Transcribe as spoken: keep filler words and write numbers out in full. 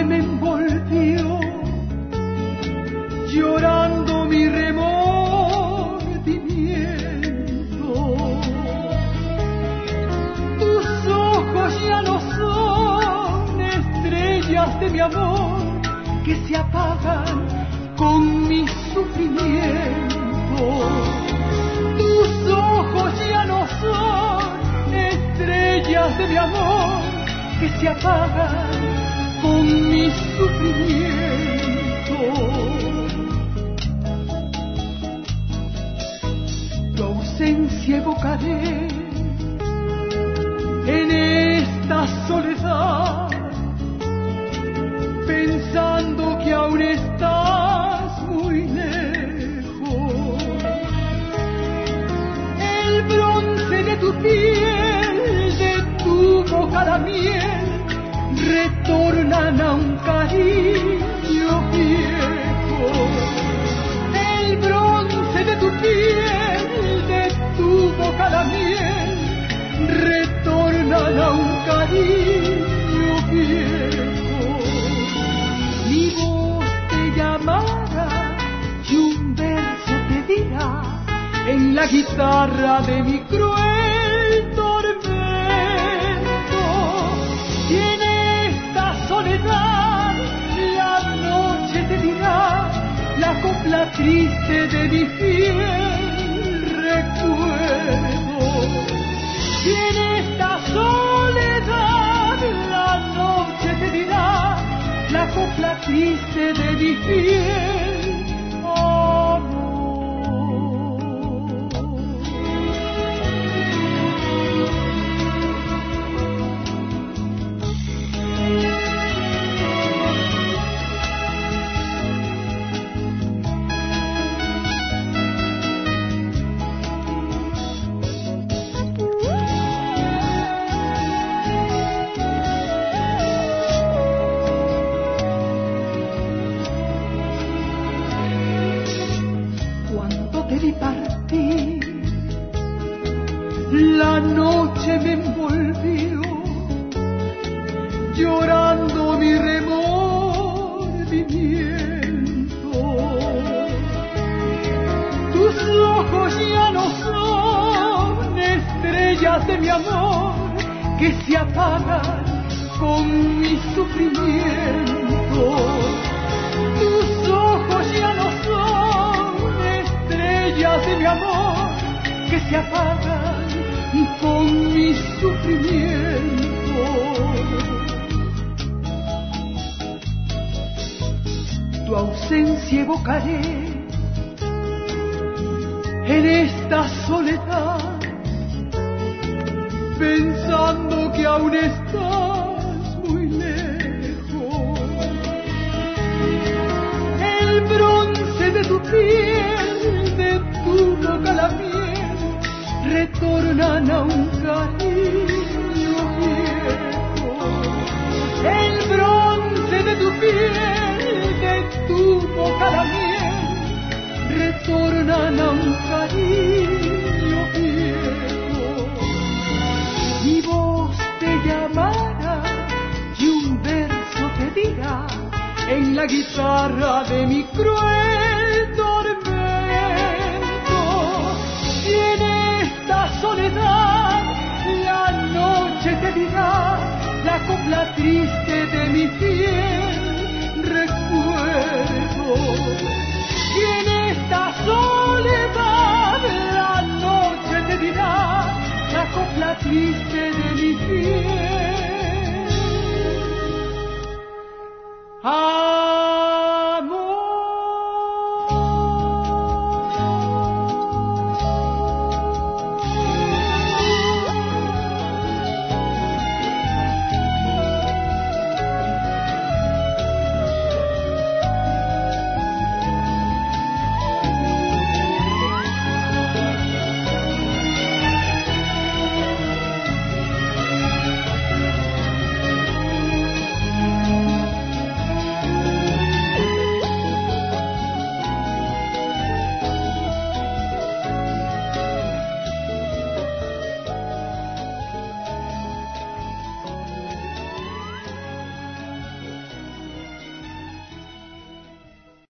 noche me envolvió, llorando mi remordimiento. Tus ojos ya no son estrellas de mi amor que se apagan con mi sufrimiento. Tus ojos ya no son estrellas de mi amor que se apagan con mi sufrimiento. Tu ausencia evocaré en esta soledad, pensando que aún estás muy lejos. El bronce de tu piel, de tu boca la miel, retornan a un cariño viejo. El bronce de tu piel, de tu boca la miel, retornan a un cariño viejo. Mi voz te llamará y un verso te dirá en la guitarra de mi cruel tormento. Y en esta soledad la noche te dirá la copla triste de mi fiel recuerdo. Y en esta soledad la noche te dirá la copla triste de mi fiel amor. La noche me envolvió, llorando mi remordimiento. Tus ojos ya no son estrellas de mi amor que se apagan con mi sufrimiento. Tus ojos ya no son estrellas de mi amor que se apagan con mi sufrimiento. Tu ausencia evocaré en esta soledad, pensando que aún estás muy lejos. El bronce de tu piel, de tu boca la miel, retornan a un cariño viejo. El bronce de tu piel, de tu boca la miel, retornan a un cariño viejo. Mi voz te llamará y un verso te dirá en la guitarra de mi cruel tormento. Y en esta soledad la noche te dirá la copla triste de mi fiel recuerdo. Y en esta soledad la noche te dirá la copla triste de mi fiel